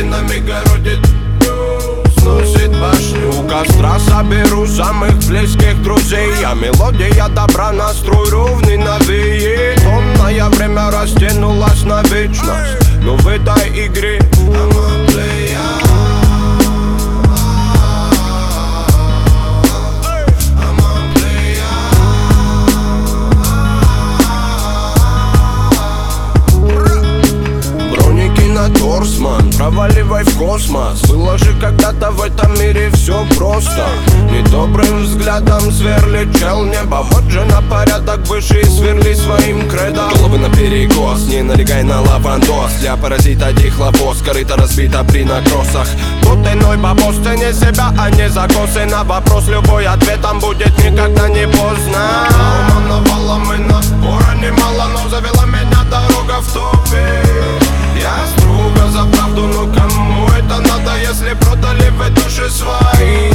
нами городит, сносит башню. У костра соберу самых близких друзей. А мелодия добра, настрой ровный навеет. Томное время растянулось на вечность, но в этой игре Торсман, проваливай в космос. Было же когда-то в этом мире все просто. Недобрым взглядом сверли чел небо. Вот же на порядок выше сверли своим кредом. Головы на перекос, не налегай на лавандос. Для паразита дихлофос, корыто разбита при накросах. Тут иной бабос, цени себя, а не закосы. На вопрос любой ответом будет никогда не поздно. Навалом и напора немало, но завела меня дорога в тупик. Я струга за правду, но кому это надо, если продали вы души свои?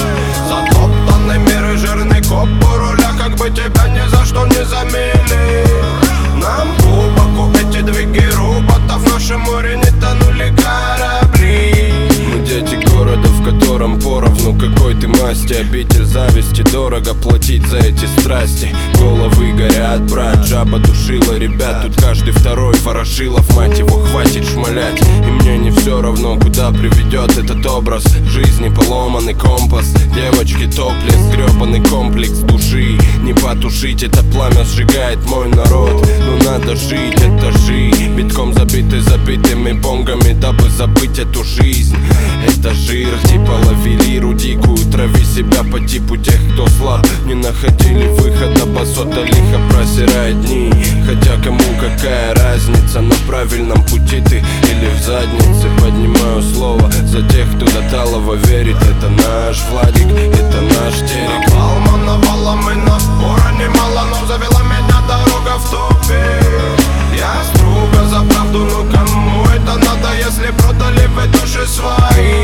Затоптанный мир и жирный коп у руля, как бы тебя ни за что не замели. Нам глубоко эти двиги роботов, в нашем море не тонули корабли. Мы дети города, в котором поровну какой ты масти. Обитель зависти, дорого платить за эти страсти. Головы горят, брат, жаба душила ребят. Тут каждый второй Ворошилов, мать его, хватит шмалять. И мне не все равно, куда приведет этот образ жизни, поломанный компас. Девочки топлес, гребаный комплекс души. Не потушить это пламя, сжигает мой народ. Но надо жить, этажи битком забиты забитыми бонгами, дабы забыть эту жизнь. Это жир, типа ловили дикую, трави себя по типу тех, кто слаб. Не находили выхода, басота лихо просирает дни. Хотя кому какая разница, на правильном пути ты или в заднице. Поднимаю слово за тех, кто до талого верит. Это наш Владик, это наш Терек. Навалом и напора немало, но завела меня дорога в тупик. Я струга за правду, но кому это надо, если продали вы души свои?